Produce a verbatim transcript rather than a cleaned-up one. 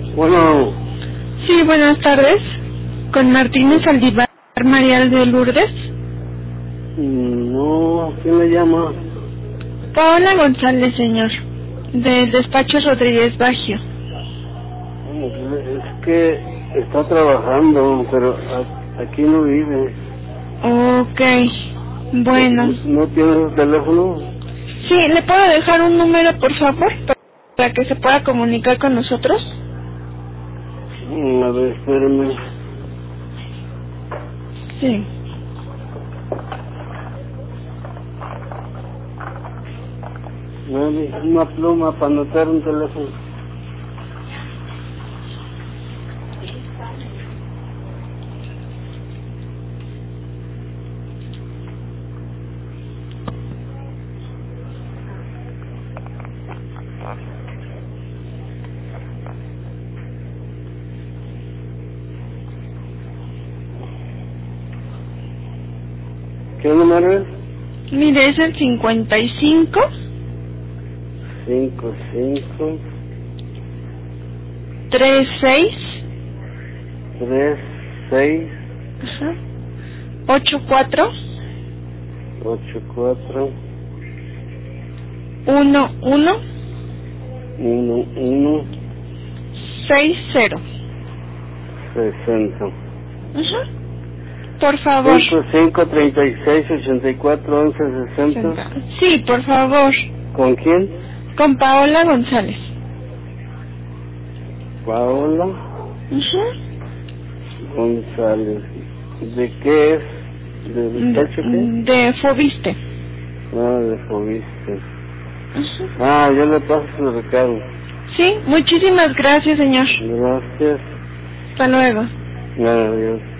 Bueno. Sí, buenas tardes. Con Martínez Aldívar Marial de Lourdes. No, ¿quién le llama? Paola González, señor. Del despacho Rodríguez Baggio. Es que está trabajando, pero a- aquí no vive. Ok, bueno. ¿No, no tiene su teléfono? Sí, ¿le puedo dejar un número, por favor? Para que se pueda comunicar con nosotros. Mm, A ver, espérame. Sí. Dame una pluma para anotar un teléfono. ¿Qué número es? Mire, es el cincuenta y cinco. Cinco, cinco, treinta y seis. tres, seis, Ajá. ochenta y cuatro. ocho, cuatro, uno uno. uno, uno, sesenta. sesenta. Ajá. Por favor. Cinco, cinco, treinta y seis, ochenta y cuatro, once, sesenta. Sí, por favor. ¿Con quién? Con Paola González. Paola Ajá. González. ¿De qué es? ¿De despacho qué? De Fobiste. Ah, de Fobiste. Ajá. Ah, yo le paso su recado. Sí, muchísimas gracias, señor. Gracias. Hasta luego. Adiós.